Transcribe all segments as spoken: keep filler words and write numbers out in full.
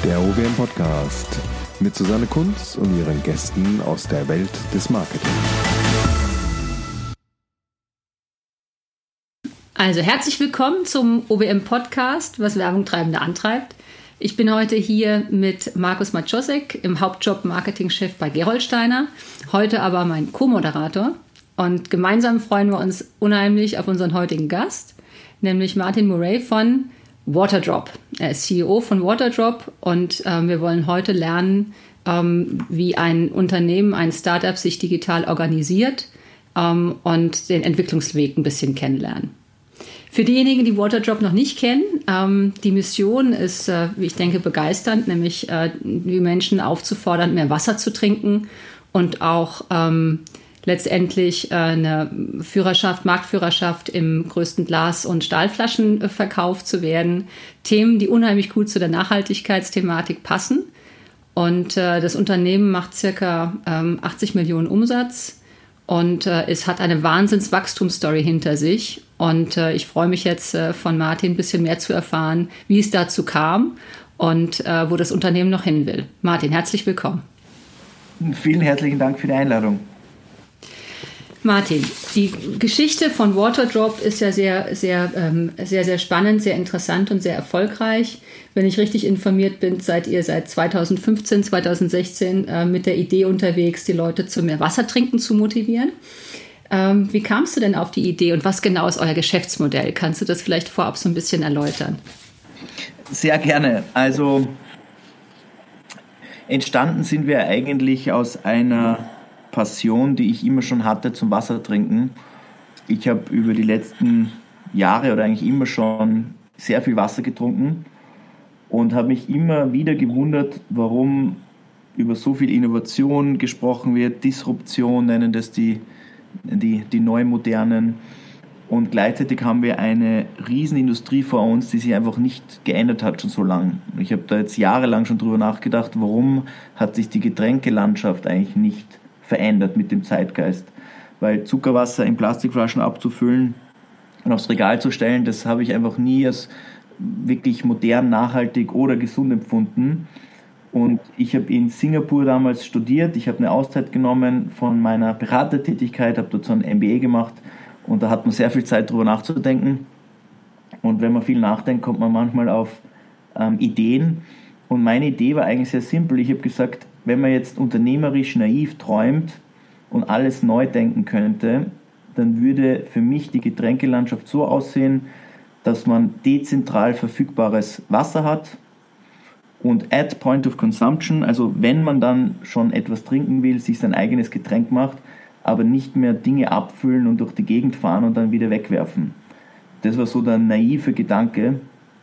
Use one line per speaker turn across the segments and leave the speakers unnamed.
Der O W M Podcast mit Susanne Kunz und ihren Gästen aus der Welt des Marketing.
Also herzlich willkommen zum O W M Podcast, was Werbung Treibende antreibt. Ich bin heute hier mit Markus Maciosek, im Hauptjob Marketingchef bei Gerolsteiner, heute aber mein Co-Moderator. Und gemeinsam freuen wir uns unheimlich auf unseren heutigen Gast, nämlich Martin Murray von Waterdrop. Er ist C E O von Waterdrop und äh, wir wollen heute lernen, ähm, wie ein Unternehmen, ein Startup sich digital organisiert ähm, und den Entwicklungsweg ein bisschen kennenlernen. Für diejenigen, die Waterdrop noch nicht kennen, ähm, die Mission ist, äh, wie ich denke, begeisternd, nämlich äh, die Menschen aufzufordern, mehr Wasser zu trinken und auch ähm, letztendlich äh, eine Führerschaft, Marktführerschaft im größten Glas- und Stahlflaschenverkauf zu werden. Themen, die unheimlich gut zu der Nachhaltigkeitsthematik passen. Und äh, das Unternehmen macht circa ähm, achtzig Millionen Umsatz und äh, es hat eine Wahnsinns-Wachstumsstory hinter sich. Und äh, ich freue mich jetzt äh, von Martin ein bisschen mehr zu erfahren, wie es dazu kam und äh, wo das Unternehmen noch hin will. Martin, herzlich willkommen.
Vielen herzlichen Dank für die Einladung.
Martin, die Geschichte von Waterdrop ist ja sehr, sehr, ähm, sehr, sehr spannend, sehr interessant und sehr erfolgreich. Wenn ich richtig informiert bin, seid ihr seit zweitausendfünfzehn, zweitausendsechzehn äh, mit der Idee unterwegs, die Leute zu mehr Wasser trinken zu motivieren. Ähm, wie kamst du denn auf die Idee und was genau ist euer Geschäftsmodell? Kannst du das vielleicht vorab so ein bisschen erläutern?
Sehr gerne. Also entstanden sind wir eigentlich aus einer Passion, die ich immer schon hatte zum Wassertrinken. Ich habe über die letzten Jahre oder eigentlich immer schon sehr viel Wasser getrunken und habe mich immer wieder gewundert, warum über so viel Innovation gesprochen wird, Disruption nennen das die, die, die Neumodernen. Und gleichzeitig haben wir eine Riesenindustrie vor uns, die sich einfach nicht geändert hat schon so lange. Ich habe da jetzt jahrelang schon drüber nachgedacht, warum hat sich die Getränkelandschaft eigentlich nicht verändert mit dem Zeitgeist. Weil Zuckerwasser in Plastikflaschen abzufüllen und aufs Regal zu stellen, das habe ich einfach nie als wirklich modern, nachhaltig oder gesund empfunden. Und ich habe in Singapur damals studiert, ich habe eine Auszeit genommen von meiner Beratertätigkeit, habe dort so ein M B A gemacht und da hat man sehr viel Zeit darüber nachzudenken. Und wenn man viel nachdenkt, kommt man manchmal auf ähm, Ideen. Und meine Idee war eigentlich sehr simpel. Ich habe gesagt, wenn man jetzt unternehmerisch naiv träumt und alles neu denken könnte, dann würde für mich die Getränkelandschaft so aussehen, dass man dezentral verfügbares Wasser hat und at point of consumption, also wenn man dann schon etwas trinken will, sich sein eigenes Getränk macht, aber nicht mehr Dinge abfüllen und durch die Gegend fahren und dann wieder wegwerfen. Das war so der naive Gedanke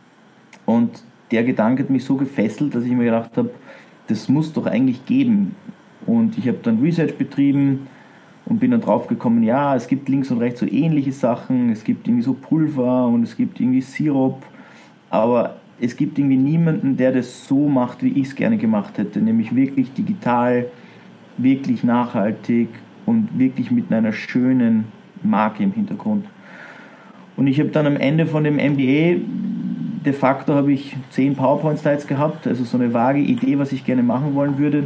und der Gedanke hat mich so gefesselt, dass ich mir gedacht habe, das muss doch eigentlich geben. Und ich habe dann Research betrieben und bin dann drauf gekommen, ja, es gibt links und rechts so ähnliche Sachen, es gibt irgendwie so Pulver und es gibt irgendwie Sirup, aber es gibt irgendwie niemanden, der das so macht, wie ich es gerne gemacht hätte, nämlich wirklich digital, wirklich nachhaltig und wirklich mit einer schönen Marke im Hintergrund. Und ich habe dann am Ende von dem M B A de facto habe ich zehn PowerPoint-Slides gehabt, also so eine vage Idee, was ich gerne machen wollen würde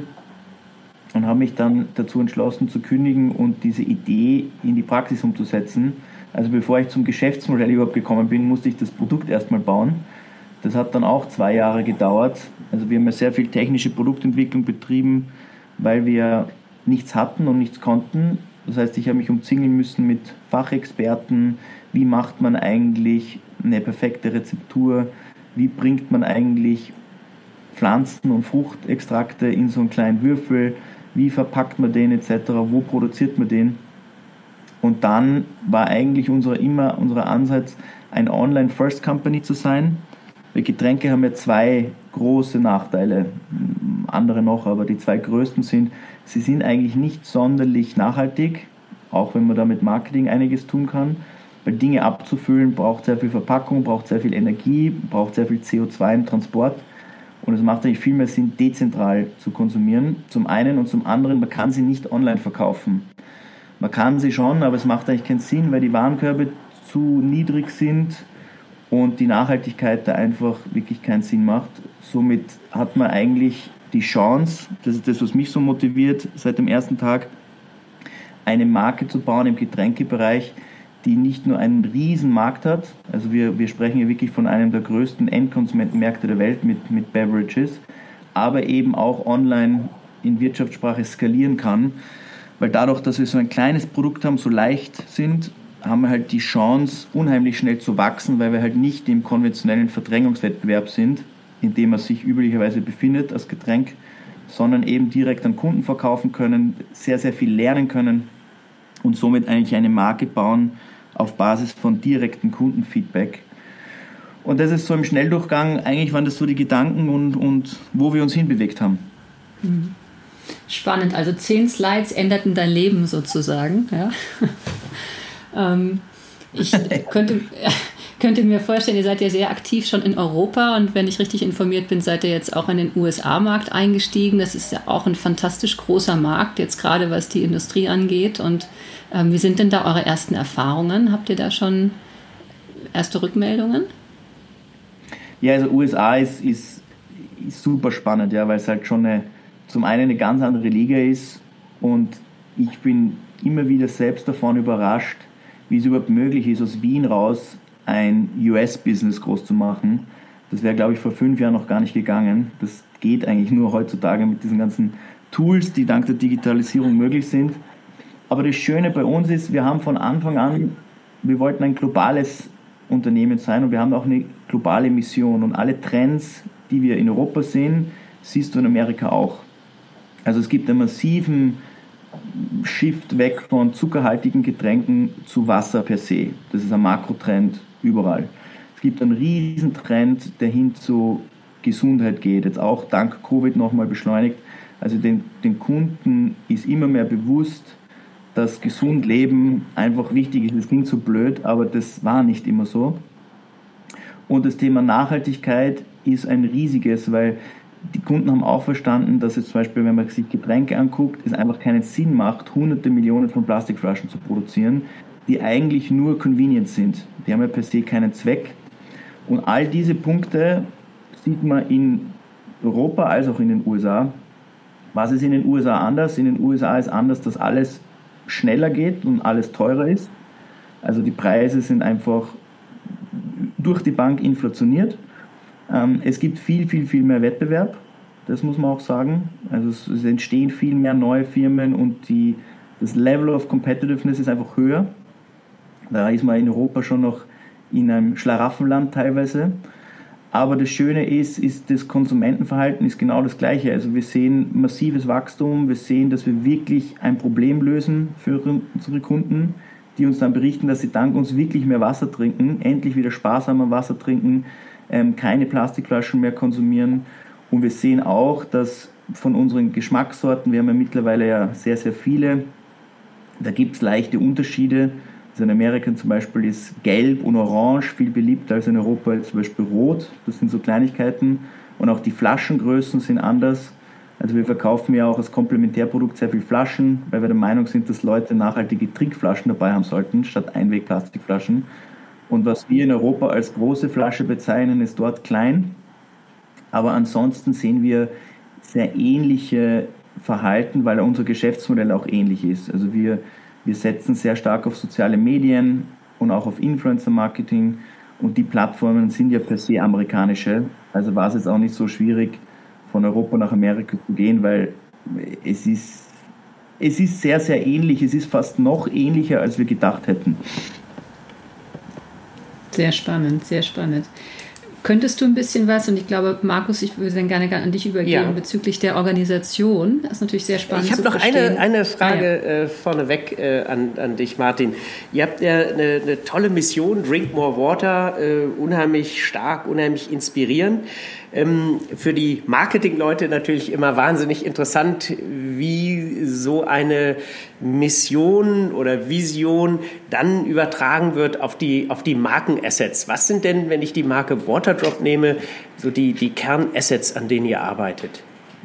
und habe mich dann dazu entschlossen zu kündigen und diese Idee in die Praxis umzusetzen. Also bevor ich zum Geschäftsmodell überhaupt gekommen bin, musste ich das Produkt erstmal bauen. Das hat dann auch zwei Jahre gedauert. Also wir haben ja sehr viel technische Produktentwicklung betrieben, weil wir nichts hatten und nichts konnten. Das heißt, ich habe mich umzingeln müssen mit Fachexperten. Wie macht man eigentlich eine perfekte Rezeptur? Wie bringt man eigentlich Pflanzen- und Fruchtextrakte in so einen kleinen Würfel? Wie verpackt man den et cetera? Wo produziert man den? Und dann war eigentlich unser, immer unser Ansatz, eine Online-First-Company zu sein. Weil Getränke haben ja zwei große Nachteile, andere noch, aber die zwei größten sind, sie sind eigentlich nicht sonderlich nachhaltig, auch wenn man da mit Marketing einiges tun kann. Weil Dinge abzufüllen braucht sehr viel Verpackung, braucht sehr viel Energie, braucht sehr viel C O zwei im Transport. Und es macht eigentlich viel mehr Sinn, dezentral zu konsumieren. Zum einen und zum anderen, man kann sie nicht online verkaufen. Man kann sie schon, aber es macht eigentlich keinen Sinn, weil die Warenkörbe zu niedrig sind und die Nachhaltigkeit da einfach wirklich keinen Sinn macht. Somit hat man eigentlich die Chance, das ist das, was mich so motiviert, seit dem ersten Tag, eine Marke zu bauen im Getränkebereich, die nicht nur einen riesen Markt hat, also wir, wir sprechen hier wirklich von einem der größten Endkonsumentenmärkte der Welt mit, mit Beverages, aber eben auch online in Wirtschaftssprache skalieren kann, weil dadurch, dass wir so ein kleines Produkt haben, so leicht sind, haben wir halt die Chance, unheimlich schnell zu wachsen, weil wir halt nicht im konventionellen Verdrängungswettbewerb sind, in dem man sich üblicherweise befindet als Getränk, sondern eben direkt an Kunden verkaufen können, sehr, sehr viel lernen können und somit eigentlich eine Marke bauen auf Basis von direktem Kundenfeedback. Und das ist so im Schnelldurchgang, eigentlich waren das so die Gedanken und, und wo wir uns hinbewegt haben.
Spannend, also zehn Slides änderten dein Leben sozusagen. Ja. ähm, ich könnte, könnte mir vorstellen, ihr seid ja sehr aktiv schon in Europa und wenn ich richtig informiert bin, seid ihr jetzt auch in den U S A-Markt eingestiegen. Das ist ja auch ein fantastisch großer Markt, jetzt gerade was die Industrie angeht. Und ähm, wie sind denn da eure ersten Erfahrungen? Habt ihr da schon erste Rückmeldungen?
Ja, also U S A ist, ist, ist super spannend, ja, weil es halt schon eine, zum einen eine ganz andere Liga ist und ich bin immer wieder selbst davon überrascht, wie es überhaupt möglich ist, aus Wien raus ein U S-Business groß zu machen. Das wäre, glaube ich, vor fünf Jahren noch gar nicht gegangen. Das geht eigentlich nur heutzutage mit diesen ganzen Tools, die dank der Digitalisierung möglich sind. Aber das Schöne bei uns ist, wir haben von Anfang an, wir wollten ein globales Unternehmen sein und wir haben auch eine globale Mission und alle Trends, die wir in Europa sehen, siehst du in Amerika auch. Also es gibt einen massiven Shift weg von zuckerhaltigen Getränken zu Wasser per se. Das ist ein Makrotrend überall. Es gibt einen riesen Trend, der hin zu Gesundheit geht, jetzt auch dank Covid nochmal beschleunigt. Also den, den Kunden ist immer mehr bewusst, dass gesund leben einfach wichtig ist. Das klingt so blöd, aber das war nicht immer so. Und das Thema Nachhaltigkeit ist ein riesiges, weil die Kunden haben auch verstanden, dass es zum Beispiel, wenn man sich Getränke anguckt, es einfach keinen Sinn macht, hunderte Millionen von Plastikflaschen zu produzieren, die eigentlich nur convenient sind. Die haben ja per se keinen Zweck. Und all diese Punkte sieht man in Europa als auch in den U S A. Was ist in den U S A anders? In den U S A ist anders, dass alles schneller geht und alles teurer ist. Also die Preise sind einfach durch die Bank inflationiert. Ähm, es gibt viel, viel, viel mehr Wettbewerb, das muss man auch sagen. Also es, es entstehen viel mehr neue Firmen und die, das Level of Competitiveness ist einfach höher. Da ist man in Europa schon noch in einem Schlaraffenland teilweise. Aber das Schöne ist, ist, das Konsumentenverhalten ist genau das Gleiche. Also wir sehen massives Wachstum, wir sehen, dass wir wirklich ein Problem lösen für unsere Kunden, die uns dann berichten, dass sie dank uns wirklich mehr Wasser trinken, endlich wieder sparsamer Wasser trinken, ähm, keine Plastikflaschen mehr konsumieren. Und wir sehen auch, dass von unseren Geschmackssorten, wir haben ja mittlerweile ja sehr, sehr viele, da gibt es leichte Unterschiede. Also in Amerika zum Beispiel ist Gelb und Orange viel beliebter als in Europa zum Beispiel Rot. Das sind so Kleinigkeiten. Und auch die Flaschengrößen sind anders. Also wir verkaufen ja auch als Komplementärprodukt sehr viel Flaschen, weil wir der Meinung sind, dass Leute nachhaltige Trinkflaschen dabei haben sollten, statt Einwegplastikflaschen. Und was wir in Europa als große Flasche bezeichnen, ist dort klein. Aber ansonsten sehen wir sehr ähnliche Verhalten, weil unser Geschäftsmodell auch ähnlich ist. Also wir Wir setzen sehr stark auf soziale Medien und auch auf Influencer-Marketing und die Plattformen sind ja per se amerikanische. Also war es jetzt auch nicht so schwierig, von Europa nach Amerika zu gehen, weil es ist, es ist sehr, sehr ähnlich. Es ist fast noch ähnlicher, als wir gedacht hätten.
Sehr spannend, sehr spannend. Könntest du ein bisschen was, und ich glaube, Markus, ich würde dann gerne an dich übergeben, ja, bezüglich der Organisation. Das ist natürlich sehr spannend.
Ich habe noch eine, eine Frage ah, ja. äh, vorneweg äh, an, an dich, Martin. Ihr habt ja eine, eine tolle Mission, Drink More Water, äh, unheimlich stark, unheimlich inspirierend. Ähm, für die Marketingleute natürlich immer wahnsinnig interessant, wie so eine Mission oder Vision dann übertragen wird auf die, auf die Markenassets. Was sind denn, wenn ich die Marke Waterdrop nehme, so die, die Kernassets, an denen ihr arbeitet?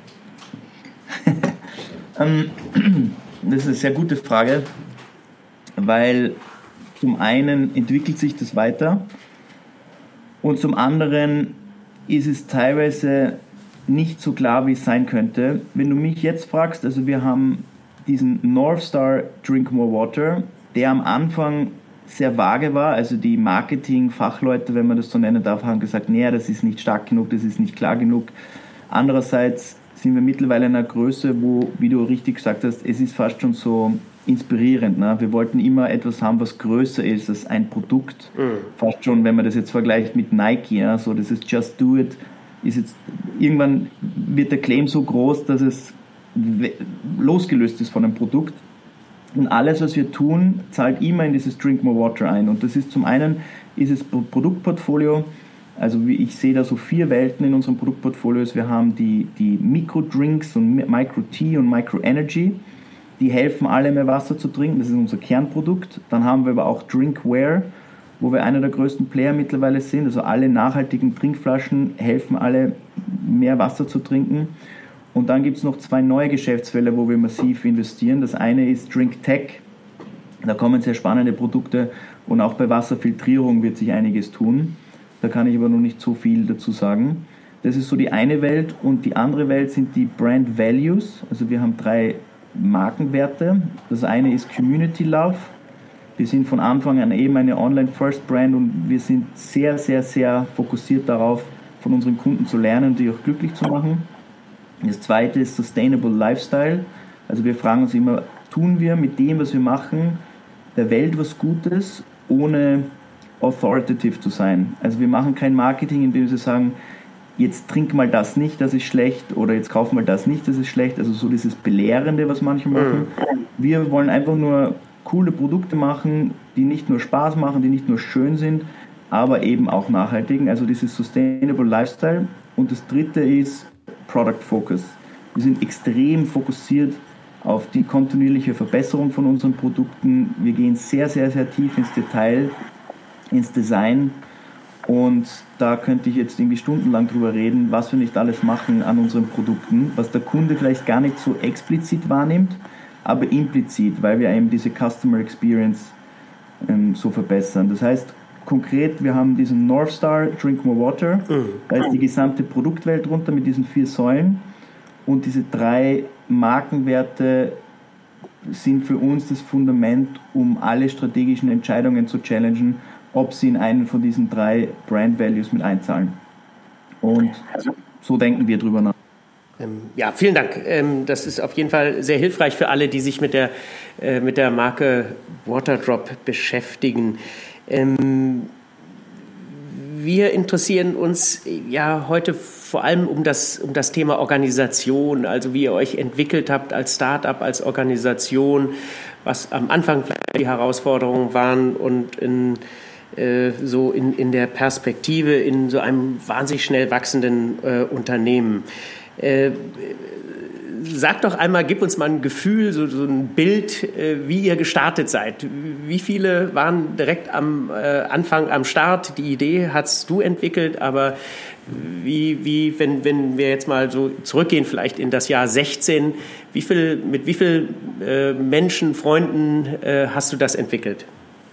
Das ist eine sehr gute Frage, weil zum einen entwickelt sich das weiter Und zum anderen ist es teilweise nicht so klar, wie es sein könnte. Wenn du mich jetzt fragst, also wir haben diesen North Star Drink More Water, der am Anfang sehr vage war, also die Marketing-Fachleute, wenn man das so nennen darf, haben gesagt, nee, das ist nicht stark genug, das ist nicht klar genug. Andererseits sind wir mittlerweile in einer Größe, wo, wie du richtig gesagt hast, es ist fast schon so inspirierend. Ne? Wir wollten immer etwas haben, was größer ist als ein Produkt. Mhm. Fast schon, wenn man das jetzt vergleicht mit Nike, ja? So, das ist Just Do It, ist jetzt, irgendwann wird der Claim so groß, dass es losgelöst ist von dem Produkt. Und alles, was wir tun, zahlt immer in dieses Drink More Water ein. Und das ist zum einen, ist es Produktportfolio, also wie ich sehe da so vier Welten in unserem Produktportfolio. Wir haben die, die Micro-Drinks und Micro-Tea und Micro-Energy. Die helfen alle, mehr Wasser zu trinken. Das ist unser Kernprodukt. Dann haben wir aber auch Drinkware, wo wir einer der größten Player mittlerweile sind. Also alle nachhaltigen Trinkflaschen helfen alle, mehr Wasser zu trinken. Und dann gibt es noch zwei neue Geschäftsfelder, wo wir massiv investieren. Das eine ist Drink Tech. Da kommen sehr spannende Produkte und auch bei Wasserfiltrierung wird sich einiges tun. Da kann ich aber noch nicht so viel dazu sagen. Das ist so die eine Welt und die andere Welt sind die Brand Values. Also wir haben drei Markenwerte. Das eine ist Community Love. Wir sind von Anfang an eben eine Online-First-Brand und wir sind sehr, sehr, sehr fokussiert darauf, von unseren Kunden zu lernen und die auch glücklich zu machen. Das zweite ist Sustainable Lifestyle. Also wir fragen uns immer, tun wir mit dem, was wir machen, der Welt was Gutes, ohne authoritative zu sein. Also wir machen kein Marketing, in dem wir sagen, jetzt trink mal das nicht, das ist schlecht, oder jetzt kauf mal das nicht, das ist schlecht. Also so dieses Belehrende, was manche machen. Wir wollen einfach nur coole Produkte machen, die nicht nur Spaß machen, die nicht nur schön sind, aber eben auch nachhaltig. Also dieses Sustainable Lifestyle. Und das dritte ist Product Focus. Wir sind extrem fokussiert auf die kontinuierliche Verbesserung von unseren Produkten. Wir gehen sehr, sehr, sehr tief ins Detail, ins Design und da könnte ich jetzt irgendwie stundenlang drüber reden, was wir nicht alles machen an unseren Produkten, was der Kunde vielleicht gar nicht so explizit wahrnimmt, aber implizit, weil wir eben diese Customer Experience ähm, so verbessern. Das heißt, konkret, wir haben diesen North Star Drink More Water, da ist die gesamte Produktwelt drunter mit diesen vier Säulen und diese drei Markenwerte sind für uns das Fundament, um alle strategischen Entscheidungen zu challengen, ob sie in einen von diesen drei Brand Values mit einzahlen. Und so denken wir drüber nach.
Ja, vielen Dank. Das ist auf jeden Fall sehr hilfreich für alle, die sich mit der, mit der Marke Waterdrop beschäftigen. Wir interessieren uns ja heute vor allem um das, um das Thema Organisation, also wie ihr euch entwickelt habt als Start-up, als Organisation, was am Anfang die Herausforderungen waren und in, äh, so in, in der Perspektive in so einem wahnsinnig schnell wachsenden äh, Unternehmen. Äh, Sag doch einmal, gib uns mal ein Gefühl, so, so ein Bild, äh, wie ihr gestartet seid. Wie viele waren direkt am äh, Anfang am Start? Die Idee hast du entwickelt, aber wie, wie wenn, wenn wir jetzt mal so zurückgehen, vielleicht in das Jahr sechzehn, wie viel, mit wie vielen äh, Menschen, Freunden äh, hast du das entwickelt?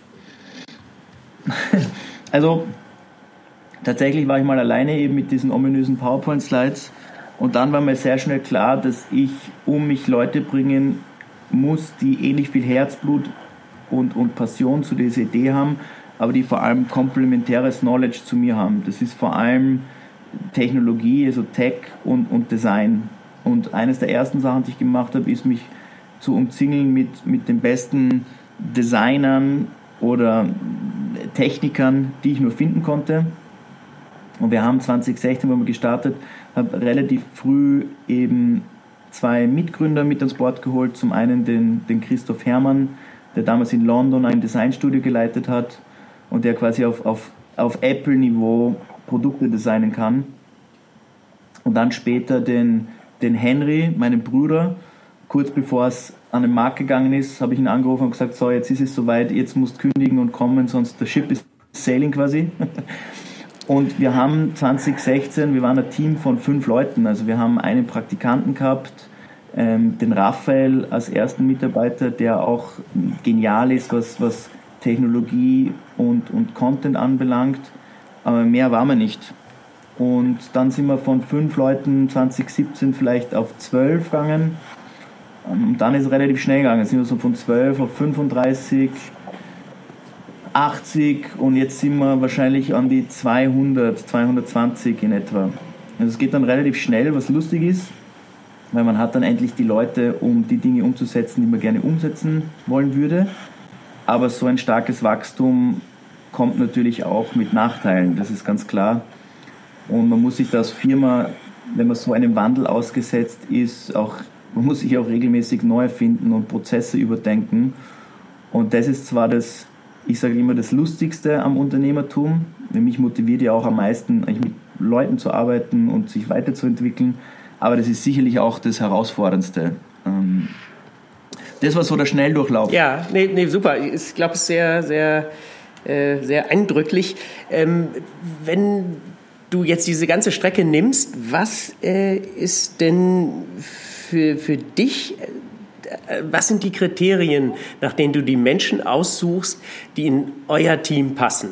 Also tatsächlich war ich mal alleine eben mit diesen ominösen PowerPoint-Slides. Und dann war mir sehr schnell klar, dass ich um mich Leute bringen muss, die ähnlich viel Herzblut und, und Passion zu dieser Idee haben, aber die vor allem komplementäres Knowledge zu mir haben. Das ist vor allem Technologie, also Tech und, und Design. Und eines der ersten Sachen, die ich gemacht habe, ist mich zu umzingeln mit, mit den besten Designern oder Technikern, die ich nur finden konnte. Und wir haben zwanzig sechzehn, wo wir gestartet, habe relativ früh eben zwei Mitgründer mit ans Board geholt. Zum einen den, den Christoph Herrmann, der damals in London ein Designstudio geleitet hat und der quasi auf, auf, auf Apple-Niveau Produkte designen kann. Und dann später den, den Henry, meinen Bruder. Kurz bevor es an den Markt gegangen ist, habe ich ihn angerufen und gesagt, so, jetzt ist es soweit, jetzt musst du kündigen und kommen, sonst der Ship ist sailing quasi. Und wir haben zwanzig sechzehn, wir waren ein Team von fünf Leuten, also wir haben einen Praktikanten gehabt, ähm, den Raphael als ersten Mitarbeiter, der auch genial ist, was, was Technologie und, und Content anbelangt, aber mehr waren wir nicht. Und dann sind wir von fünf Leuten zwanzig siebzehn vielleicht auf zwölf gegangen. Und dann ist es relativ schnell gegangen. Dann sind wir so von zwölf auf fünfunddreißig, achtzig und jetzt sind wir wahrscheinlich an die zweihundert, zweihundertzwanzig in etwa. Also es geht dann relativ schnell, was lustig ist, weil man hat dann endlich die Leute, um die Dinge umzusetzen, die man gerne umsetzen wollen würde. Aber so ein starkes Wachstum kommt natürlich auch mit Nachteilen, das ist ganz klar. Und man muss sich da als Firma, wenn man so einem Wandel ausgesetzt ist, auch, man muss sich auch regelmäßig neu erfinden und Prozesse überdenken. Und das ist zwar das, ich sage immer, das Lustigste am Unternehmertum. Mich motiviert ja auch am meisten, eigentlich mit Leuten zu arbeiten und sich weiterzuentwickeln. Aber das ist sicherlich auch das Herausforderndste. Das war so der Schnelldurchlauf.
Ja, nee, nee, super. Ich glaube, es ist sehr, sehr, äh, sehr eindrücklich. Ähm, wenn du jetzt diese ganze Strecke nimmst, was äh, ist denn für, für dich, äh, was sind die Kriterien, nach denen du die Menschen aussuchst, die in euer Team passen?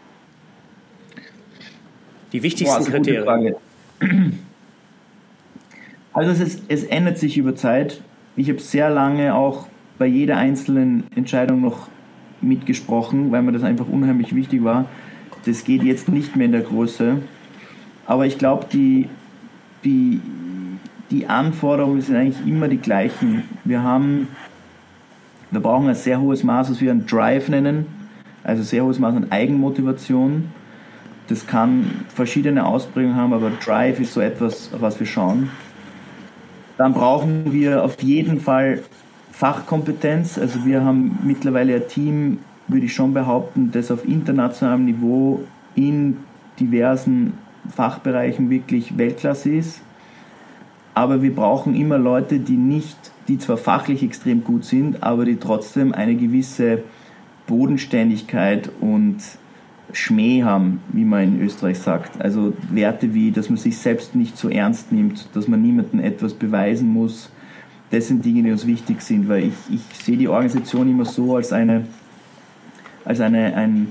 Die wichtigsten Boah, Kriterien.
Also es, ist, es ändert sich über Zeit. Ich habe sehr lange auch bei jeder einzelnen Entscheidung noch mitgesprochen, weil mir das einfach unheimlich wichtig war. Das geht jetzt nicht mehr in der Größe. Aber ich glaube, die, die, die Anforderungen sind eigentlich immer die gleichen. Wir haben, wir brauchen ein sehr hohes Maß, was wir einen Drive nennen, also sehr hohes Maß an Eigenmotivation. Das kann verschiedene Ausprägungen haben, aber Drive ist so etwas, auf was wir schauen. Dann brauchen wir auf jeden Fall Fachkompetenz. Also wir haben mittlerweile ein Team, würde ich schon behaupten, das auf internationalem Niveau in diversen Fachbereichen wirklich Weltklasse ist. Aber wir brauchen immer Leute, die nicht, die zwar fachlich extrem gut sind, aber die trotzdem eine gewisse Bodenständigkeit und Schmäh haben, wie man in Österreich sagt. Also Werte wie, dass man sich selbst nicht so ernst nimmt, dass man niemandem etwas beweisen muss. Das sind Dinge, die uns wichtig sind, weil ich, ich sehe die Organisation immer so als eine, als eine, ein,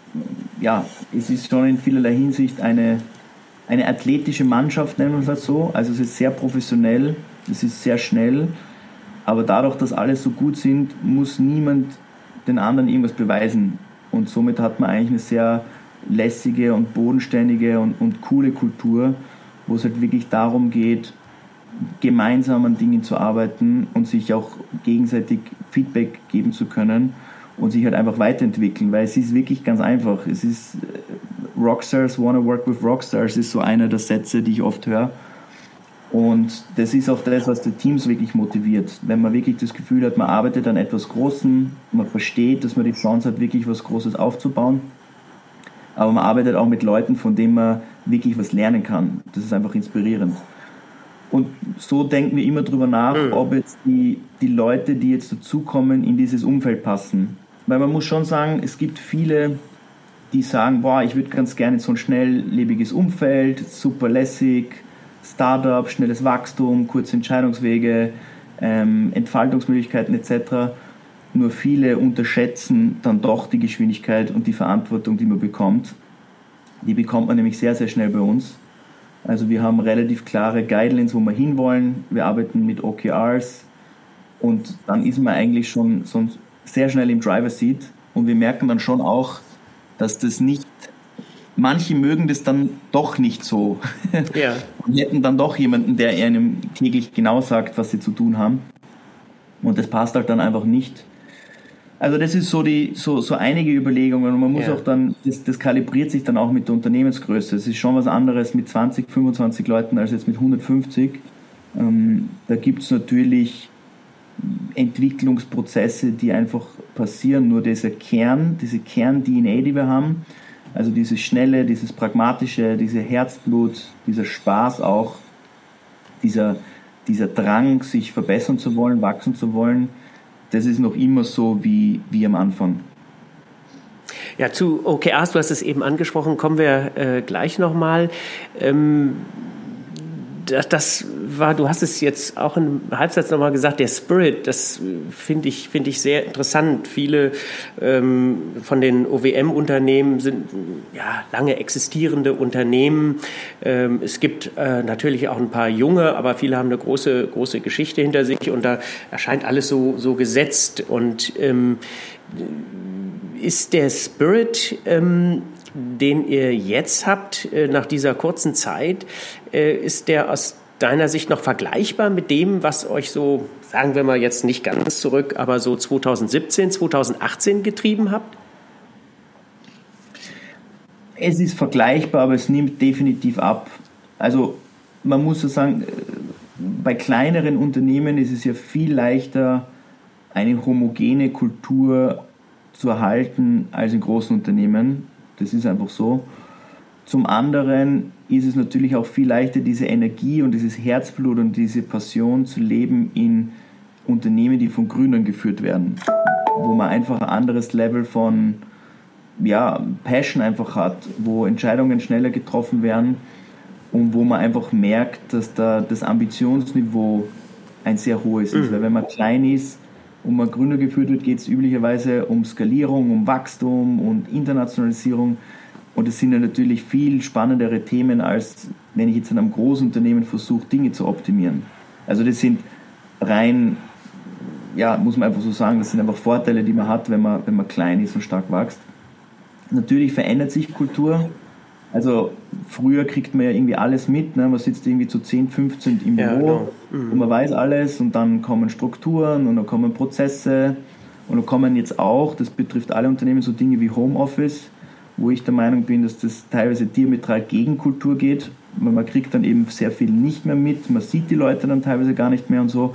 ja, es ist schon in vielerlei Hinsicht eine, eine athletische Mannschaft, nennen wir es halt so. Also es ist sehr professionell, es ist sehr schnell, aber dadurch, dass alle so gut sind, muss niemand den anderen irgendwas beweisen. Und somit hat man eigentlich eine sehr lässige und bodenständige und, und coole Kultur, wo es halt wirklich darum geht, gemeinsam an Dingen zu arbeiten und sich auch gegenseitig Feedback geben zu können und sich halt einfach weiterentwickeln, weil es ist wirklich ganz einfach. Es ist Rockstars wanna work with Rockstars ist so einer der Sätze, die ich oft höre. Und das ist auch das, was die Teams wirklich motiviert. Wenn man wirklich das Gefühl hat, man arbeitet an etwas Großem, man versteht, dass man die Chance hat, wirklich was Großes aufzubauen, aber man arbeitet auch mit Leuten, von denen man wirklich was lernen kann. Das ist einfach inspirierend. Und so denken wir immer drüber nach, ob jetzt die, die Leute, die jetzt dazukommen, in dieses Umfeld passen. Weil man muss schon sagen, es gibt viele, die sagen, boah, ich würde ganz gerne in so ein schnelllebiges Umfeld, super lässig, Startup, schnelles Wachstum, kurze Entscheidungswege, ähm, Entfaltungsmöglichkeiten et cetera. Nur viele unterschätzen dann doch die Geschwindigkeit und die Verantwortung, die man bekommt. Die bekommt man nämlich sehr, sehr schnell bei uns. Also wir haben relativ klare Guidelines, wo wir hinwollen. Wir arbeiten mit O K Rs und dann ist man eigentlich schon, schon sehr schnell im Driver Seat und wir merken dann schon auch, dass das nicht, manche mögen das dann doch nicht so. Ja. Und hätten dann doch jemanden, der einem täglich genau sagt, was sie zu tun haben. Und das passt halt dann einfach nicht. Also das ist so die so, so einige Überlegungen und man muss ja. auch dann, das, das kalibriert sich dann auch mit der Unternehmensgröße. Es ist schon was anderes mit zwanzig, fünfundzwanzig Leuten als jetzt mit hundertfünfzig. Ähm, da gibt es natürlich Entwicklungsprozesse, die einfach passieren. Nur dieser Kern, diese Kern-D N A, die wir haben, also dieses Schnelle, dieses Pragmatische, diese Herzblut, dieser Spaß auch, dieser, dieser Drang, sich verbessern zu wollen, wachsen zu wollen, das ist noch immer so wie, wie am Anfang.
Ja, zu O K Rs, du hast es eben angesprochen, kommen wir äh, gleich nochmal. Ähm, das, das war, du hast es jetzt auch im Halbsatz nochmal gesagt, der Spirit, das finde ich, finde ich sehr interessant. Viele ähm, von den O W M-Unternehmen sind ja lange existierende Unternehmen. Ähm, es gibt äh, natürlich auch ein paar junge, aber viele haben eine große, große Geschichte hinter sich und da erscheint alles so, so gesetzt. Und ähm, ist der Spirit, ähm, den ihr jetzt habt, äh, nach dieser kurzen Zeit, äh, ist der aus deiner Sicht noch vergleichbar mit dem, was euch so, sagen wir mal jetzt nicht ganz zurück, aber so zwanzig siebzehn, zwanzig achtzehn getrieben habt?
Es ist vergleichbar, aber es nimmt definitiv ab. Also man muss so sagen, bei kleineren Unternehmen ist es ja viel leichter, eine homogene Kultur zu erhalten als in großen Unternehmen. Das ist einfach so. Zum anderen ist es natürlich auch viel leichter, diese Energie und dieses Herzblut und diese Passion zu leben in Unternehmen, die von Gründern geführt werden, wo man einfach ein anderes Level von ja, Passion einfach hat, wo Entscheidungen schneller getroffen werden und wo man einfach merkt, dass da das Ambitionsniveau ein sehr hohes ist. Mhm. Weil wenn man klein ist und man Gründer geführt wird, geht es üblicherweise um Skalierung, um Wachstum und Internationalisierung. Und es sind ja natürlich viel spannendere Themen, als wenn ich jetzt in einem großen Unternehmen versuche, Dinge zu optimieren. Also das sind rein, ja, muss man einfach so sagen, das sind einfach Vorteile, die man hat, wenn man, wenn man klein ist und stark wächst. Natürlich verändert sich Kultur. Also früher kriegt man ja irgendwie alles mit, ne? Man sitzt irgendwie zu zehn, fünfzehn im
ja,
Büro
genau. mhm.
und man weiß alles und dann kommen Strukturen und dann kommen Prozesse und dann kommen jetzt auch, das betrifft alle Unternehmen, so Dinge wie Homeoffice, wo ich der Meinung bin, dass das teilweise diametral gegen Kultur geht, weil man kriegt dann eben sehr viel nicht mehr mit, man sieht die Leute dann teilweise gar nicht mehr und so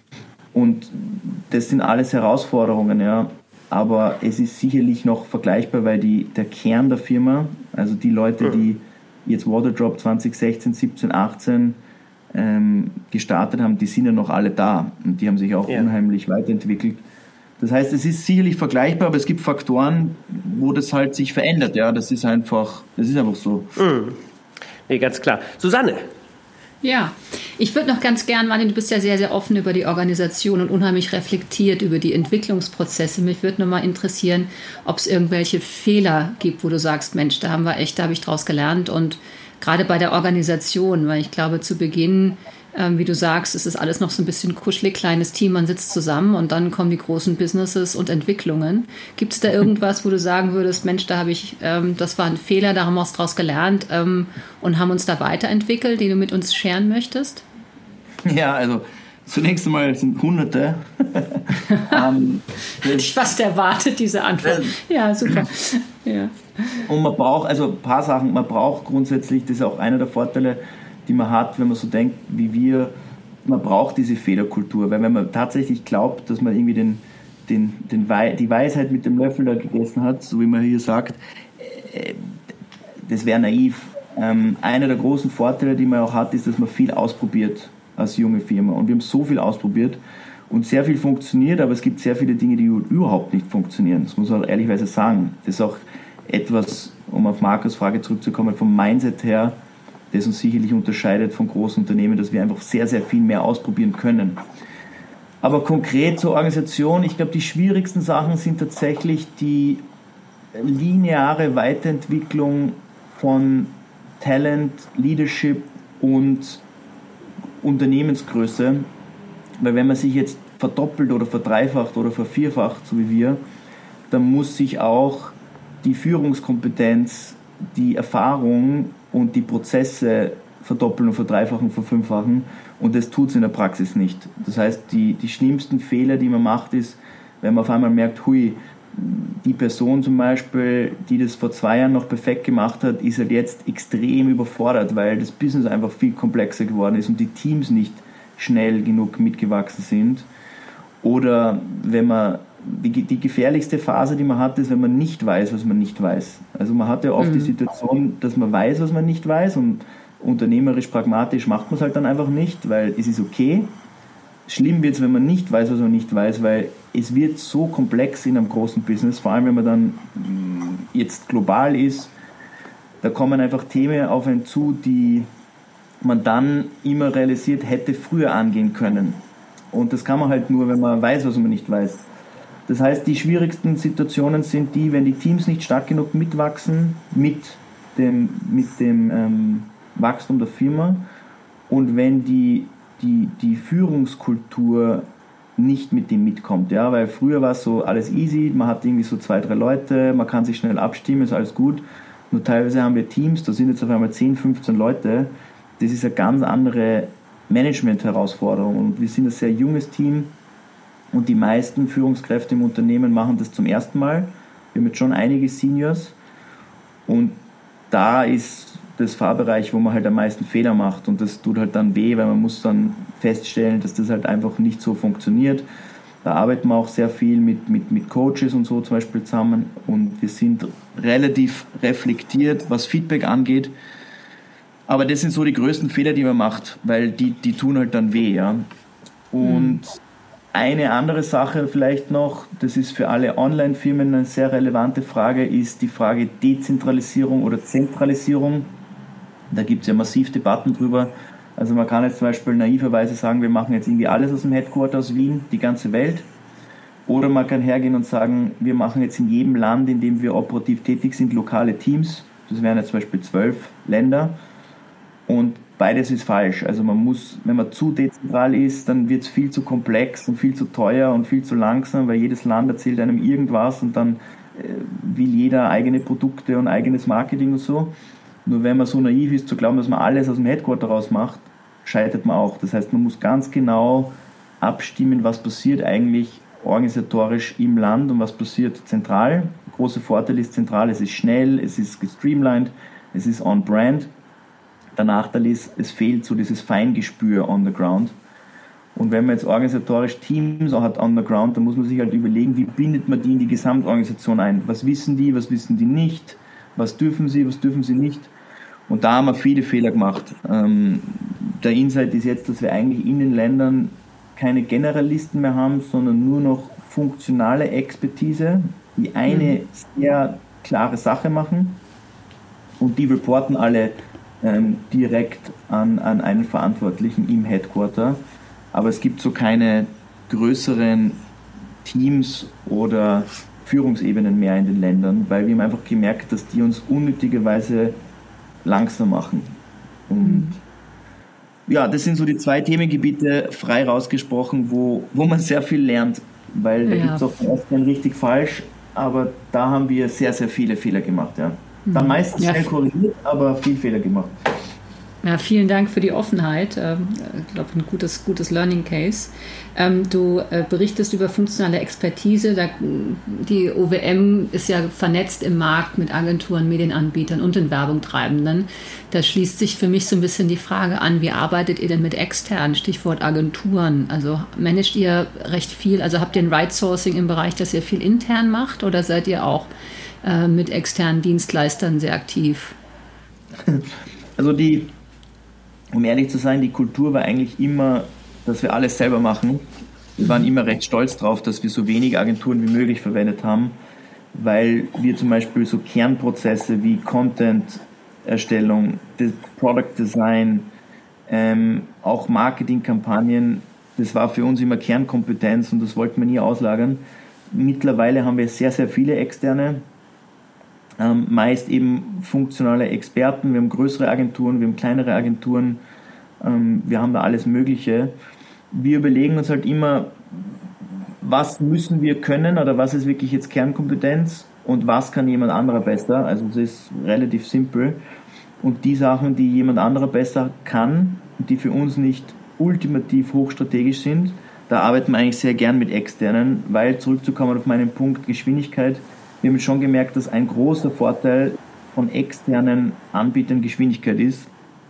und das sind alles Herausforderungen, ja. Aber es ist sicherlich noch vergleichbar, weil die, der Kern der Firma, also die Leute, die jetzt Waterdrop zwanzig sechzehn, siebzehn, achtzehn ähm, gestartet haben, die sind ja noch alle da und die haben sich auch ja. unheimlich weiterentwickelt. Das heißt, es ist sicherlich vergleichbar, aber es gibt Faktoren, wo das halt sich verändert. Ja, das ist einfach, das ist einfach so.
Mhm. Nee, ganz klar. Susanne.
Ja, ich würde noch ganz gern, Martin, du bist ja sehr, sehr offen über die Organisation und unheimlich reflektiert über die Entwicklungsprozesse. Mich würde nur mal interessieren, ob es irgendwelche Fehler gibt, wo du sagst, Mensch, da haben wir echt, da habe ich draus gelernt. Und gerade bei der Organisation, weil ich glaube, zu Beginn, ähm, wie du sagst, es ist alles noch so ein bisschen kuschelig, kleines Team, man sitzt zusammen und dann kommen die großen Businesses und Entwicklungen. Gibt es da irgendwas, wo du sagen würdest, Mensch, da habe ich, ähm, das war ein Fehler, da haben wir was draus gelernt ähm, und haben uns da weiterentwickelt, den du mit uns scheren möchtest?
Ja, also zunächst einmal sind Hunderte. ähm,
Hätte ich fast erwartet, diese Antwort. Ja, super. Ja.
Und man braucht, also ein paar Sachen, man braucht grundsätzlich, das ist auch einer der Vorteile, die man hat, wenn man so denkt wie wir, man braucht diese Fehlerkultur, weil wenn man tatsächlich glaubt, dass man irgendwie den, den, den Wei- die Weisheit mit dem Löffel da gegessen hat, so wie man hier sagt, äh, das wäre naiv. Ähm, einer der großen Vorteile, die man auch hat, ist, dass man viel ausprobiert als junge Firma und wir haben so viel ausprobiert und sehr viel funktioniert, aber es gibt sehr viele Dinge, die überhaupt nicht funktionieren, das muss man ehrlicherweise sagen. Das ist auch etwas, um auf Markus' Frage zurückzukommen, vom Mindset her, das uns sicherlich unterscheidet von großen Unternehmen, dass wir einfach sehr, sehr viel mehr ausprobieren können. Aber konkret zur Organisation, ich glaube, die schwierigsten Sachen sind tatsächlich die lineare Weiterentwicklung von Talent, Leadership und Unternehmensgröße. Weil wenn man sich jetzt verdoppelt oder verdreifacht oder vervierfacht, so wie wir, dann muss sich auch die Führungskompetenz, die Erfahrung und die Prozesse verdoppeln und verdreifachen, verfünffachen und das tut es in der Praxis nicht. Das heißt, die, die schlimmsten Fehler, die man macht, ist, wenn man auf einmal merkt, hui, die Person zum Beispiel, die das vor zwei Jahren noch perfekt gemacht hat, ist halt jetzt extrem überfordert, weil das Business einfach viel komplexer geworden ist und die Teams nicht schnell genug mitgewachsen sind. Oder wenn man Die, die gefährlichste Phase, die man hat, ist, wenn man nicht weiß, was man nicht weiß. Also man hat ja oft mhm. die Situation, dass man weiß, was man nicht weiß und unternehmerisch, pragmatisch macht man es halt dann einfach nicht, weil es ist okay. Schlimm wird es, wenn man nicht weiß, was man nicht weiß, weil es wird so komplex in einem großen Business, vor allem wenn man dann jetzt global ist, da kommen einfach Themen auf einen zu, die man dann immer realisiert, hätte früher angehen können. Und das kann man halt nur, wenn man weiß, was man nicht weiß. Das heißt, die schwierigsten Situationen sind die, wenn die Teams nicht stark genug mitwachsen mit dem, mit dem ähm, Wachstum der Firma und wenn die, die, die Führungskultur nicht mit dem mitkommt. Ja? Weil früher war es so alles easy, man hat irgendwie so zwei, drei Leute, man kann sich schnell abstimmen, ist alles gut. Nur teilweise haben wir Teams, da sind jetzt auf einmal zehn, fünfzehn Leute. Das ist eine ganz andere Management-Herausforderung und wir sind ein sehr junges Team. Und die meisten Führungskräfte im Unternehmen machen das zum ersten Mal. Wir haben jetzt schon einige Seniors. Und da ist das Fahrbereich, wo man halt am meisten Fehler macht. Und das tut halt dann weh, weil man muss dann feststellen, dass das halt einfach nicht so funktioniert. Da arbeiten wir auch sehr viel mit, mit, mit Coaches und so zum Beispiel zusammen. Und wir sind relativ reflektiert, was Feedback angeht. Aber das sind so die größten Fehler, die man macht, weil die, die tun halt dann weh. Ja. Und mhm. Eine andere Sache vielleicht noch, das ist für alle Online-Firmen eine sehr relevante Frage, ist die Frage Dezentralisierung oder Zentralisierung. Da gibt es ja massiv Debatten drüber. Also man kann jetzt zum Beispiel naiverweise sagen, wir machen jetzt irgendwie alles aus dem Headquarter aus Wien, die ganze Welt. Oder man kann hergehen und sagen, wir machen jetzt in jedem Land, in dem wir operativ tätig sind, lokale Teams. Das wären jetzt zum Beispiel zwölf Länder. Und beides ist falsch. Also man muss, wenn man zu dezentral ist, dann wird es viel zu komplex und viel zu teuer und viel zu langsam, weil jedes Land erzählt einem irgendwas und dann äh, will jeder eigene Produkte und eigenes Marketing und so. Nur wenn man so naiv ist, zu glauben, dass man alles aus dem Headquarter raus macht, scheitert man auch. Das heißt, man muss ganz genau abstimmen, was passiert eigentlich organisatorisch im Land und was passiert zentral. Der große Vorteil ist zentral, es ist schnell, es ist gestreamlined, es ist on-brand. Der Nachteil ist, es fehlt so dieses Feingespür on the ground. Und wenn man jetzt organisatorisch Teams auch hat on the ground, dann muss man sich halt überlegen, wie bindet man die in die Gesamtorganisation ein? Was wissen die, was wissen die nicht? Was dürfen sie, was dürfen sie nicht? Und da haben wir viele Fehler gemacht. Ähm, der Insight ist jetzt, dass wir eigentlich in den Ländern keine Generalisten mehr haben, sondern nur noch funktionale Expertise, die eine sehr klare Sache machen und die reporten alle ähm, direkt an, an einen Verantwortlichen im Headquarter. Aber es gibt so keine größeren Teams oder Führungsebenen mehr in den Ländern, weil wir haben einfach gemerkt, dass die uns unnötigerweise langsam machen. Und ja, das sind so die zwei Themengebiete frei rausgesprochen, wo, wo man sehr viel lernt, weil da ja. gibt es auch oft kein richtig falsch, aber da haben wir sehr, sehr viele Fehler gemacht. Ja. Dann meistens ja. schnell korrigiert, aber viel Fehler gemacht.
Ja, vielen Dank für die Offenheit. Ich glaube, ein gutes, gutes Learning Case. Du berichtest über funktionale Expertise. Die O W M ist ja vernetzt im Markt mit Agenturen, Medienanbietern und den Werbungtreibenden. Da schließt sich für mich so ein bisschen die Frage an, wie arbeitet ihr denn mit externen? Stichwort Agenturen. Also managt ihr recht viel? Also habt ihr ein Right Sourcing im Bereich, dass ihr viel intern macht, oder seid ihr auch mit externen Dienstleistern sehr aktiv?
Also die Um ehrlich zu sein, die Kultur war eigentlich immer, dass wir alles selber machen. Wir waren immer recht stolz drauf, dass wir so wenig Agenturen wie möglich verwendet haben, weil wir zum Beispiel so Kernprozesse wie Content-Erstellung, Product Design, ähm, auch Marketingkampagnen, das war für uns immer Kernkompetenz und das wollten wir nie auslagern. Mittlerweile haben wir sehr, sehr viele externe, Ähm, meist eben funktionale Experten, wir haben größere Agenturen, wir haben kleinere Agenturen, ähm, wir haben da alles Mögliche. Wir überlegen uns halt immer, was müssen wir können oder was ist wirklich jetzt Kernkompetenz und was kann jemand anderer besser, also es ist relativ simpel. Und die Sachen, die jemand anderer besser kann und die für uns nicht ultimativ hochstrategisch sind, da arbeiten wir eigentlich sehr gern mit externen, weil, zurückzukommen auf meinen Punkt Geschwindigkeit, wir haben schon gemerkt, dass ein großer Vorteil von externen Anbietern Geschwindigkeit ist.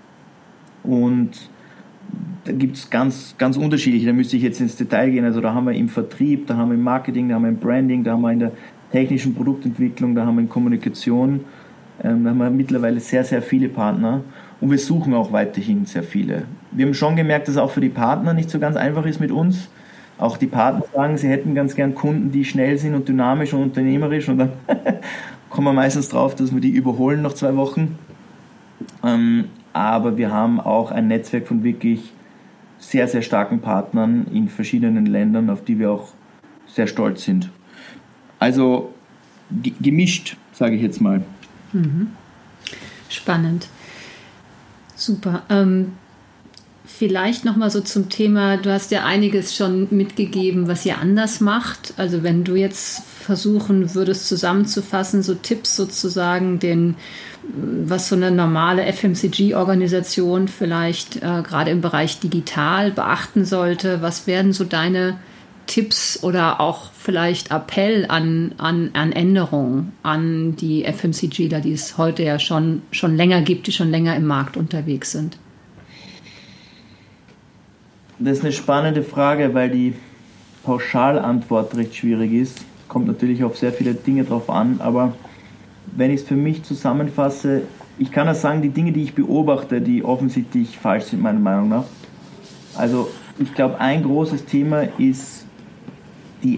Und da gibt es ganz, ganz unterschiedliche, da müsste ich jetzt ins Detail gehen. Also da haben wir im Vertrieb, da haben wir im Marketing, da haben wir im Branding, da haben wir in der technischen Produktentwicklung, da haben wir in Kommunikation, ähm, da haben wir mittlerweile sehr, sehr viele Partner. Und wir suchen auch weiterhin sehr viele. Wir haben schon gemerkt, dass es auch für die Partner nicht so ganz einfach ist mit uns. Auch die Partner sagen, sie hätten ganz gern Kunden, die schnell sind und dynamisch und unternehmerisch, und dann kommen wir meistens drauf, dass wir die überholen nach zwei Wochen. Ähm, aber wir haben auch ein Netzwerk von wirklich sehr, sehr starken Partnern in verschiedenen Ländern, auf die wir auch sehr stolz sind. Also gemischt, sage ich jetzt mal.
Mhm. Spannend. Super. Ähm, vielleicht nochmal so zum Thema, du hast ja einiges schon mitgegeben, was ihr anders macht. Also wenn du jetzt versuchen würdest zusammenzufassen, so Tipps sozusagen, den, was so eine normale F M C G-Organisation vielleicht äh, gerade im Bereich digital beachten sollte, was wären so deine Tipps oder auch vielleicht Appell an, an, an Änderungen an die F M C Gler, die es heute ja schon, schon länger gibt, die schon länger im Markt unterwegs sind?
Das ist eine spannende Frage, weil die Pauschalantwort recht schwierig ist. Kommt natürlich auf sehr viele Dinge drauf an, aber wenn ich es für mich zusammenfasse, ich kann ja sagen, die Dinge, die ich beobachte, die offensichtlich falsch sind, meiner Meinung nach. Also ich glaube, ein großes Thema ist, die,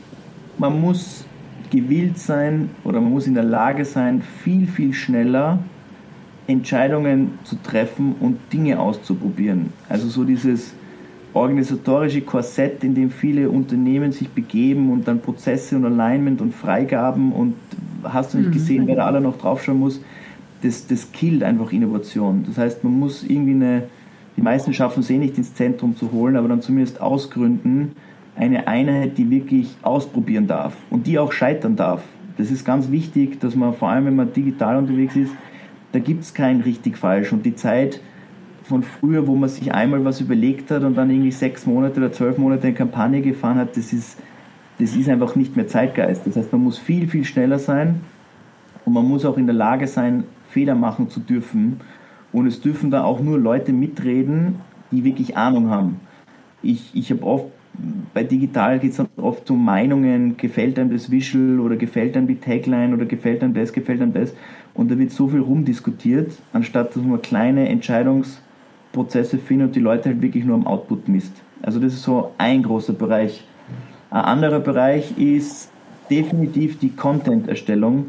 man muss gewillt sein oder man muss in der Lage sein, viel, viel schneller Entscheidungen zu treffen und Dinge auszuprobieren. Also so dieses organisatorische Korsett, in dem viele Unternehmen sich begeben und dann Prozesse und Alignment und Freigaben und hast du nicht gesehen, wer da alle noch draufschauen muss, das, das killt einfach Innovation. Das heißt, man muss irgendwie eine, die meisten schaffen es eh nicht ins Zentrum zu holen, aber dann zumindest ausgründen, eine Einheit, die wirklich ausprobieren darf und die auch scheitern darf. Das ist ganz wichtig, dass man, vor allem wenn man digital unterwegs ist, da gibt es kein richtig falsch und die Zeit von früher, wo man sich einmal was überlegt hat und dann irgendwie sechs Monate oder zwölf Monate eine Kampagne gefahren hat, das ist, das ist einfach nicht mehr Zeitgeist. Das heißt, man muss viel, viel schneller sein und man muss auch in der Lage sein, Fehler machen zu dürfen. Und es dürfen da auch nur Leute mitreden, die wirklich Ahnung haben. Ich, ich habe oft, bei digital geht es oft um Meinungen, gefällt einem das Visual oder gefällt einem die Tagline oder gefällt einem das, gefällt einem das. Und da wird so viel rumdiskutiert, anstatt dass man kleine Entscheidungsprozesse findet und die Leute halt wirklich nur am Output misst. Also das ist so ein großer Bereich. Ein anderer Bereich ist definitiv die Content-Erstellung.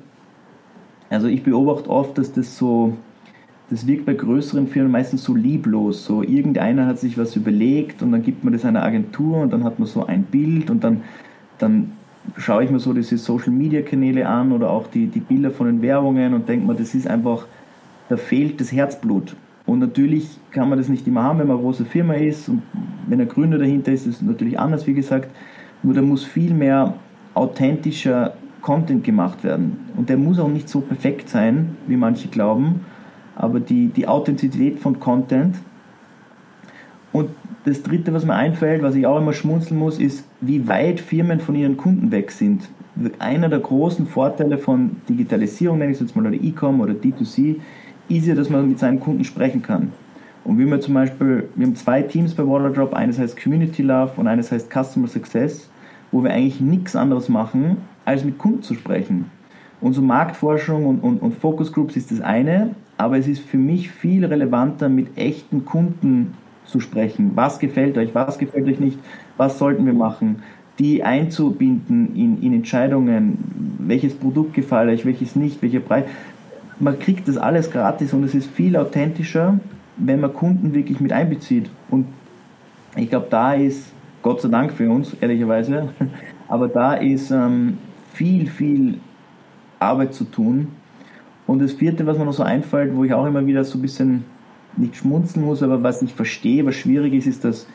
Also ich beobachte oft, dass das so, das wirkt bei größeren Firmen meistens so lieblos. So irgendeiner hat sich was überlegt und dann gibt man das einer Agentur und dann hat man so ein Bild und dann, dann schaue ich mir so diese Social-Media-Kanäle an oder auch die, die Bilder von den Werbungen und denke mir, das ist einfach, da fehlt das Herzblut. Und natürlich kann man das nicht immer haben, wenn man eine große Firma ist und wenn ein Gründer dahinter ist, ist es natürlich anders, wie gesagt. Nur da muss viel mehr authentischer Content gemacht werden. Und der muss auch nicht so perfekt sein, wie manche glauben, aber die, die Authentizität von Content. Und das Dritte, was mir einfällt, was ich auch immer schmunzeln muss, ist, wie weit Firmen von ihren Kunden weg sind. Einer der großen Vorteile von Digitalisierung, nenne ich es jetzt mal, oder E-Com oder D zwei C, ist ja, dass man mit seinen Kunden sprechen kann. Und wie wir zum Beispiel, wir haben zwei Teams bei Waterdrop, eines heißt Community Love und eines heißt Customer Success, wo wir eigentlich nichts anderes machen, als mit Kunden zu sprechen. Unsere Marktforschung und, und, und Focus Groups ist das eine, aber es ist für mich viel relevanter, mit echten Kunden zu sprechen. Was gefällt euch, was gefällt euch nicht, was sollten wir machen, die einzubinden in, in Entscheidungen, welches Produkt gefällt euch, welches nicht, welcher Preis. Man kriegt das alles gratis und es ist viel authentischer, wenn man Kunden wirklich mit einbezieht. Und ich glaube, da ist, Gott sei Dank für uns, ehrlicherweise, aber da ist ähm, viel, viel Arbeit zu tun. Und das vierte, was mir noch so einfällt, wo ich auch immer wieder so ein bisschen nicht schmunzeln muss, aber was ich verstehe, was schwierig ist, ist, dass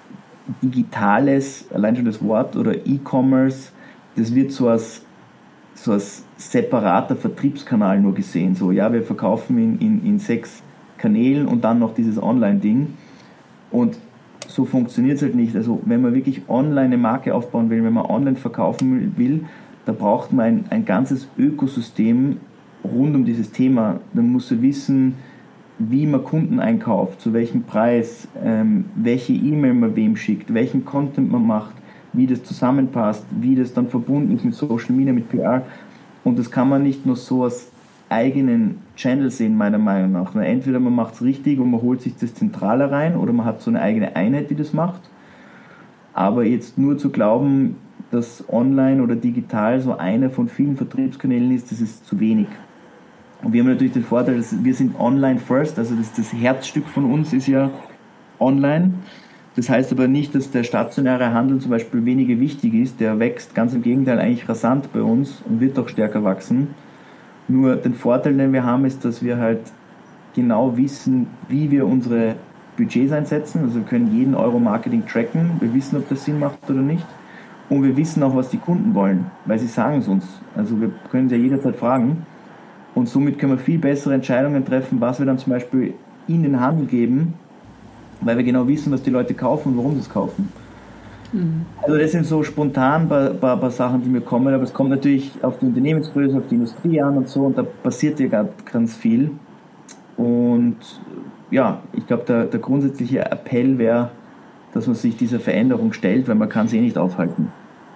Digitales, allein schon das Wort, oder E-Commerce, das wird so als, so als separater Vertriebskanal nur gesehen. So, ja, wir verkaufen in, in, in sechs Kanälen und dann noch dieses Online-Ding. Und so funktioniert es halt nicht. Also wenn man wirklich online eine Marke aufbauen will, wenn man online verkaufen will, da braucht man ein, ein ganzes Ökosystem rund um dieses Thema. Dann muss man wissen, wie man Kunden einkauft, zu welchem Preis, ähm, welche E-Mail man wem schickt, welchen Content man macht, wie das zusammenpasst, wie das dann verbunden ist mit Social Media, mit P R. Und das kann man nicht nur so als eigenen Channel sehen, meiner Meinung nach. Entweder man macht es richtig und man holt sich das Zentrale rein oder man hat so eine eigene Einheit, die das macht. Aber jetzt nur zu glauben, dass online oder digital so einer von vielen Vertriebskanälen ist, das ist zu wenig. Und wir haben natürlich den Vorteil, dass wir sind online first, also das, das Herzstück von uns ist ja online. Das heißt aber nicht, dass der stationäre Handel zum Beispiel weniger wichtig ist. Der wächst ganz im Gegenteil eigentlich rasant bei uns und wird auch stärker wachsen. Nur den Vorteil, den wir haben, ist, dass wir halt genau wissen, wie wir unsere Budgets einsetzen. Also wir können jeden Euro Marketing tracken. Wir wissen, ob das Sinn macht oder nicht. Und wir wissen auch, was die Kunden wollen, weil sie sagen es uns. Also wir können sie ja jederzeit fragen. Und somit können wir viel bessere Entscheidungen treffen, was wir dann zum Beispiel in den Handel geben, weil wir genau wissen, was die Leute kaufen und warum sie es kaufen. Mhm. Also das sind so spontan ein paar, paar, paar Sachen, die mir kommen, aber es kommt natürlich auf die Unternehmensgröße, auf die Industrie an und so, und da passiert ja ganz viel. Und ja, ich glaube, der, der grundsätzliche Appell wäre, dass man sich dieser Veränderung stellt, weil man kann sie eh nicht aufhalten.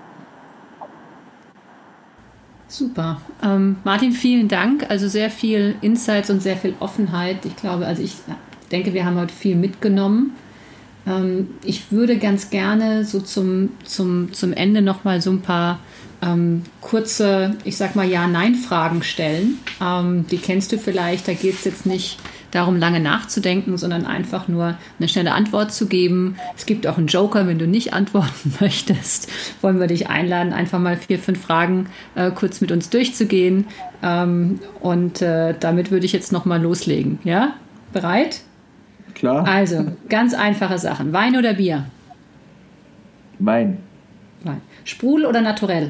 Super. Ähm, Martin, vielen Dank. Also sehr viel Insights und sehr viel Offenheit. Ich glaube, also ich denke, wir haben heute viel mitgenommen. Ähm, ich würde ganz gerne so zum, zum, zum Ende nochmal so ein paar ähm, kurze, ich sag mal Ja-Nein-Fragen stellen. Ähm, die kennst du vielleicht. Da geht es jetzt nicht darum, lange nachzudenken, sondern einfach nur eine schnelle Antwort zu geben. Es gibt auch einen Joker, wenn du nicht antworten möchtest. Wollen wir dich einladen, einfach mal vier, fünf Fragen äh, kurz mit uns durchzugehen. Ähm, und äh, damit würde ich jetzt nochmal loslegen. Ja? Bereit?
Klar.
Also, ganz einfache Sachen. Wein oder Bier?
Wein.
Wein. Sprudel oder naturell?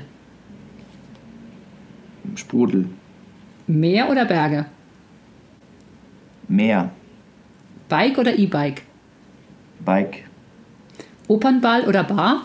Sprudel.
Meer oder Berge?
Meer.
Bike oder E-Bike?
Bike.
Opernball oder Bar?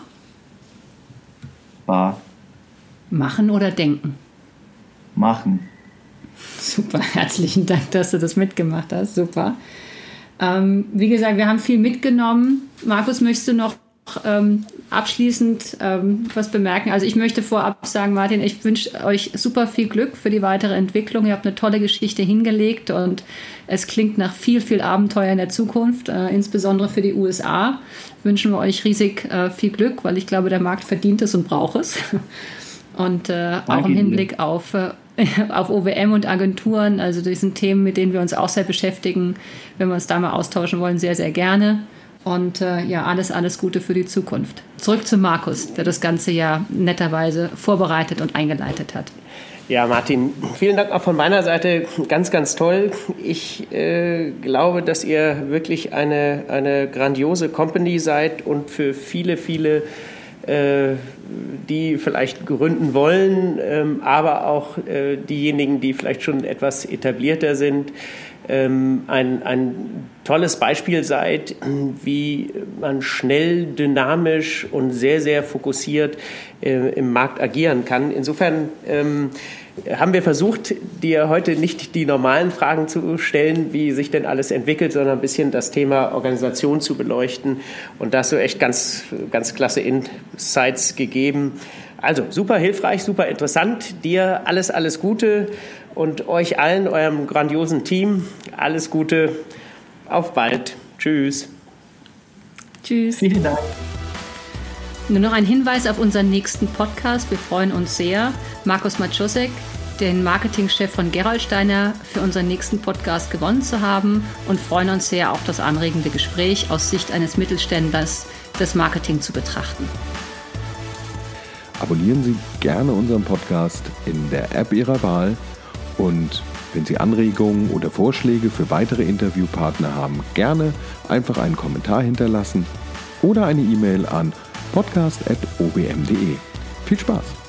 Bar.
Machen oder denken?
Machen.
Super, herzlichen Dank, dass du das mitgemacht hast. Super. Ähm, wie gesagt, wir haben viel mitgenommen. Markus, möchtest du noch ähm, abschließend ähm, was bemerken? Also ich möchte vorab sagen, Martin, ich wünsche euch super viel Glück für die weitere Entwicklung. Ihr habt eine tolle Geschichte hingelegt und es klingt nach viel, viel Abenteuer in der Zukunft, äh, insbesondere für die U S A. Wünschen wir euch riesig äh, viel Glück, weil ich glaube, der Markt verdient es und braucht es. Und äh, auch im Hinblick auf, äh, auf O W M und Agenturen, also das sind Themen, mit denen wir uns auch sehr beschäftigen, wenn wir uns da mal austauschen wollen, sehr, sehr gerne. Und äh, ja, alles, alles Gute für die Zukunft. Zurück zu Markus, der das Ganze ja netterweise vorbereitet und eingeleitet hat.
Ja, Martin, vielen Dank auch von meiner Seite. Ganz, ganz toll. Ich äh, glaube, dass ihr wirklich eine, eine grandiose Company seid und für viele, viele, äh, die vielleicht gründen wollen, ähm, aber auch äh, diejenigen, die vielleicht schon etwas etablierter sind, ähm, ein, ein tolles Beispiel seid, wie man schnell, dynamisch und sehr, sehr fokussiert äh, im Markt agieren kann. Insofern ähm, haben wir versucht, dir heute nicht die normalen Fragen zu stellen, wie sich denn alles entwickelt, sondern ein bisschen das Thema Organisation zu beleuchten. Und da hast du echt ganz, ganz klasse Insights gegeben. Also super hilfreich, super interessant. Dir alles, alles Gute und euch allen, eurem grandiosen Team, alles Gute. Auf bald. Tschüss.
Tschüss.
Vielen Dank.
Nur noch ein Hinweis auf unseren nächsten Podcast. Wir freuen uns sehr, Markus Maciosek, den Marketingchef von Gerolsteiner, für unseren nächsten Podcast gewonnen zu haben und freuen uns sehr auf das anregende Gespräch aus Sicht eines Mittelständlers, das Marketing zu betrachten.
Abonnieren Sie gerne unseren Podcast in der App Ihrer Wahl und wenn Sie Anregungen oder Vorschläge für weitere Interviewpartner haben, gerne einfach einen Kommentar hinterlassen oder eine E-Mail an podcast at o b m punkt de. Viel Spaß!